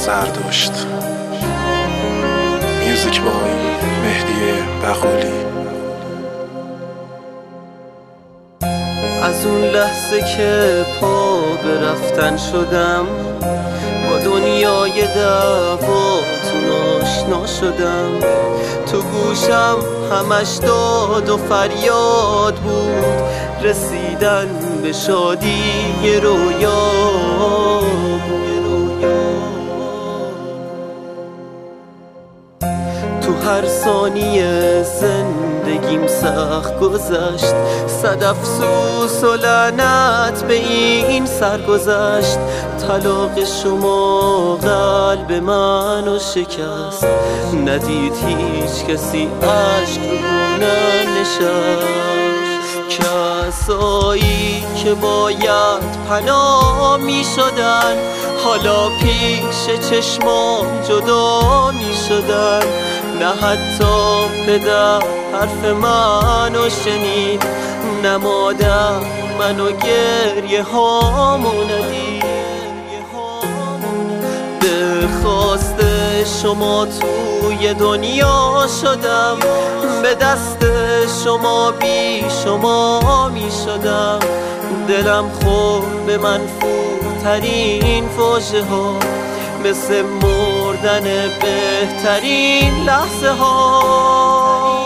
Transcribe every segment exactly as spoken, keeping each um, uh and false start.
زردشت. میوزیک بای مهدی بقولی. از اون لحظه که پا به رفتن شدم، با دنیای دعواتون آشنا شدم. تو گوشم همش داد و فریاد بود، رسیدن به شادی یه رویا بود. تو هر ثانیه زندگیم سخت گذشت، صد افسوس و لعنت به این سر گذشت. طلاق شما قلب منو شکست، ندید هیچ کسی عشق رو گونه نشست. کسایی که باید پناه می شدن، حالا پیش چشمام جدا می شدن. نه حتی پدر حرف منو شنید، نه مادر منو گریه هامو ندید. درخواست شما توی دنیا شدم، به دست شما بی شما می شدم. دلم خورد به منفورترین فوجه ها، مثل مردن بهترین لحظه ها.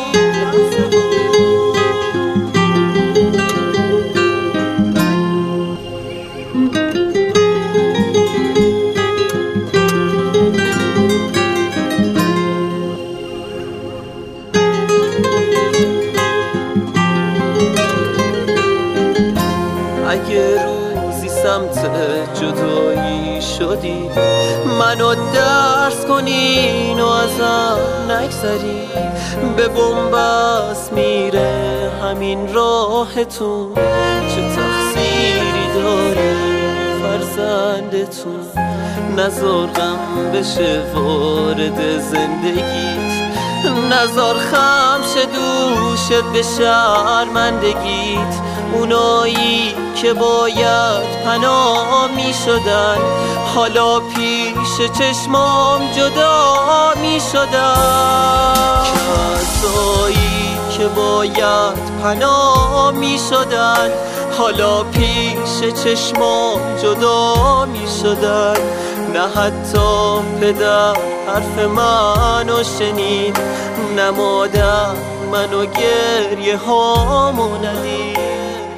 اگه روزی سمت جدایی شدی، منو درس کنین و ازم نگذری. به بنبست میره همین راهتون، چه تقصیری داره فرزندتون. نزار غم بشه وارد زندگیت، نزار خم شه دوشت به شرمندگیت. اونایی که باید پناه می شدن، حالا پیش چشمام جدا می شدن. کسایی که باید پناه می شدن، حالا پیش چشمام جدا می شدن. نه حتی پدر حرف منو شنید، نه مادر منو گریه هامو ندید.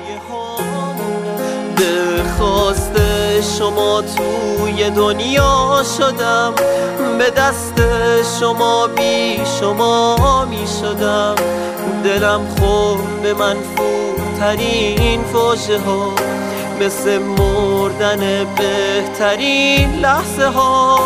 درخواست شما توی دنیا شدم، به دست شما بی شما می شدم. دلم خورد به منفورترین فوجه ها، مثل مردن بهترین لحظه ها.